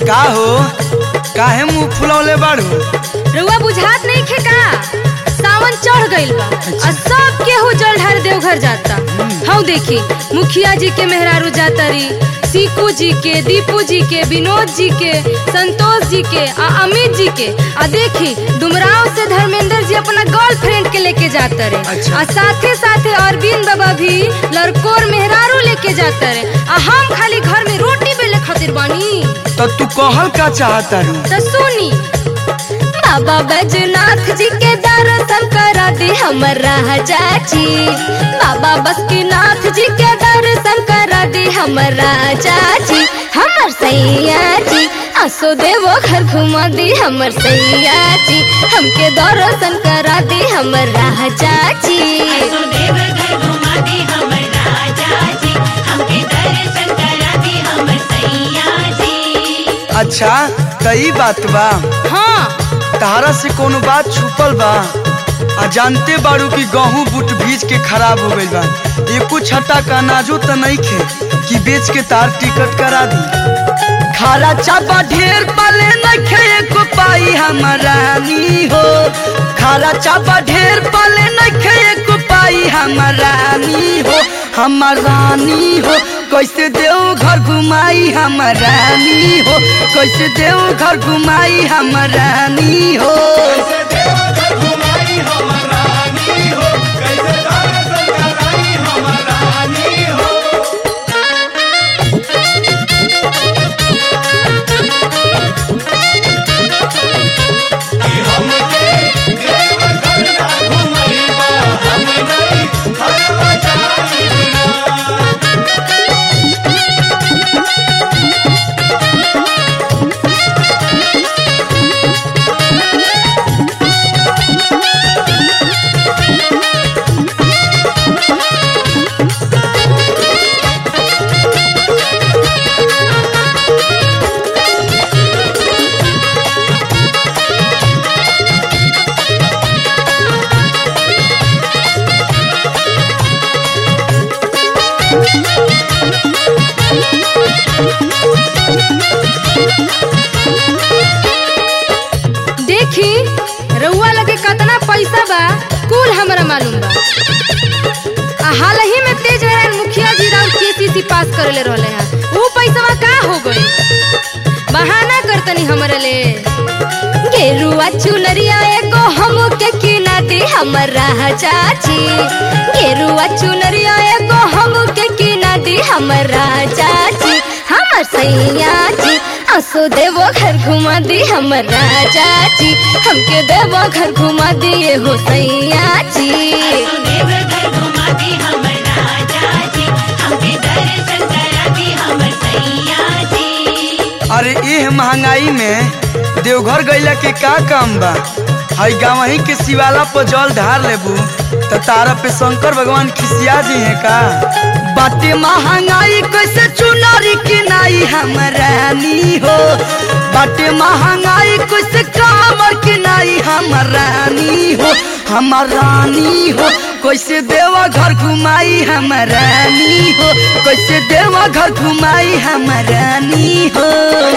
का हो काहे मुंह फुलौले बाड़ू? रउआ बुझात नहीं खे का सावन चढ़ गइल बा और सब केहू जल ढार देवघर जाता। हाँ देखी मुखिया जी के मेहरारू जातरी, सीकू जी के, दीपू जी के, विनोद जी के, संतोष जी के आ अमित जी के। आ देखी डुमराव से धर्मेंद्र जी अपना गर्लफ्रेंड के लेके जाता रे। अच्छा। आ साथे साथे अरविंद बाबा भी लड़कोर मेहरारू लेके जाता रे। आ हम खाली घर में रोटी बेले खातिर बानी। तो तू कहल का चाहता रू? तो सुनी बाबा बैजनाथ जी के दर्शन करा दे हमारा चाची। बाबा बासुकीनाथ जी के दर्शन करा दे हमारा चाची। हमर सैया जी आसो देवो घर घुमा दे हमर सैया जी। हमके दर्शन करा दे हमारा चाची। आसो देवघर घुमा दे हमारा चाची। हमके दर्शन करा दे हमर सैया जी। अच्छा तो ई बात बा? हाँ तारा से कोनो बात छुपल बा? आ जानते बाड़ू कि गेहूं बूट बीज के खराब हो गइल बा। एको छटा का अनाजो तो नहीं खे कि बेच के तार टिकट करा दी। खारा चापा ढेर पाले नखे एको पाई हमरानी हो। खारा चापा ढेर पाले नखे एको पाई हमरानी हो। हमरानी हो कैसे देव घर घुमाई हमरानी हो। कैसे देव घर घुमाई हमरानी हो। देखी रउआ लगे कितना पैसा बा कुल हमरा मालूम बा। आ हाल ही में तेज नारायण मुखिया जी राव केसीसी पास करले रहले हैं। वो पैसा का हो गई? बहाना करतनी हमरे ले। गेरुआ चुनरिया एगो हमके किना दे हमरा चाची। गेरुआ चुनरिया एगो हमके किना दे हमरा चाची। हमर सैया जी आसो देवो घर घुमा दी हमारा चाची। हमके देवो घर घुमा दिए हो सैया जी। आसो देवघर घुमा दे हमारा चाची। हमके दर्शन करा दे हमर सैया जी। अरे एह महंगाई में देवघर गइला के का काम बा? हई गावही के शिवाला पर जल ढार लेबू तो तारा पे शंकर भगवान खिसिया जी है का? बाटे महंगाई कैसे चुनरी किनाई हमरानी हो। बाटे महंगाई कैसे कामर किनाई हमरानी हो। हमरानी हो कैसे देवा घर घुमाई हमरानी हो। कैसे देवा घर घुमाई हमरानी हो।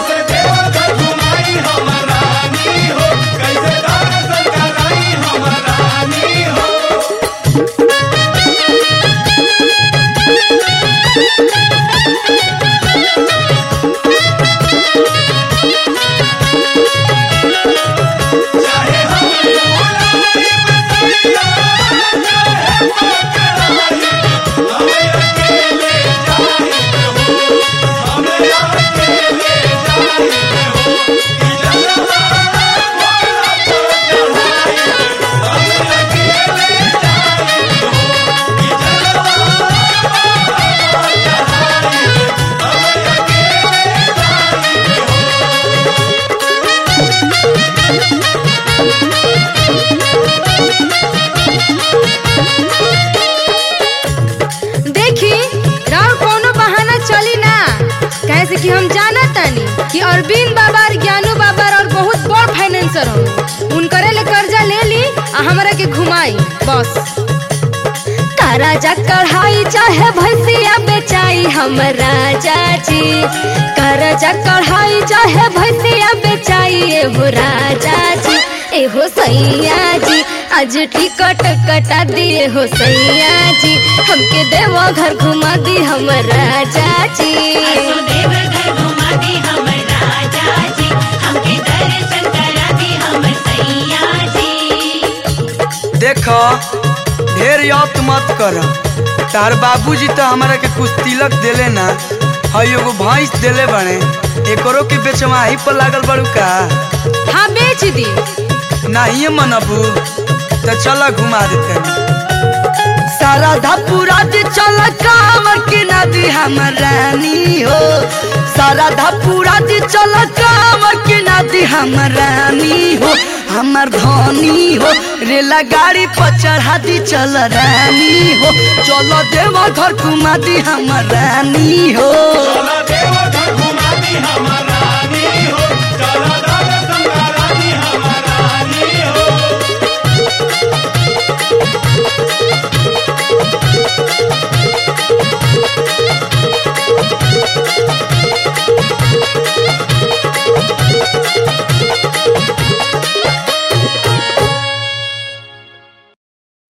कि हम जाना तानी कि अरविंद बाबा और ज्ञानू बाबा और बहुत बड़ फाइनेंसर हो। उनकरे ले कर्जा ले ली आ हमरा के घुमाई बस। का करजा कढ़ाई चाहे भैंसिया बेचाई हम राजा जी, करजा कढ़ाई चाहे भैंसिया बेचाई एहो राजा जी, एहो सैया जी आज टिकट कटा दिए हो सैया जी, हमके देवो घर घुमा दी हम राजा जी। असो देव घर घुमा दी हमर राजा जी, हमके दर्शन करा दी हमर सैया जी। देख ढेर याद मत कर, तार बाबूजी तो हमारा के कुछ तिलक देले ना, हई एगो भैंस देले बने, एकरो के बेचवाही पर लागल बड़ू का? हाँ बेच दी। नहीं मनबू तो चला घुमा देते। सारा धपुरा दी चल कामर के नदी हम रानी हो, सारा धपुरा दी चल कामर के नदी हम रानी हो, हमर धनी हो रेला गाड़ी पर चढ़ा दी चल रानी हो, चलो देवा घर घुमा दी हम रानी हो।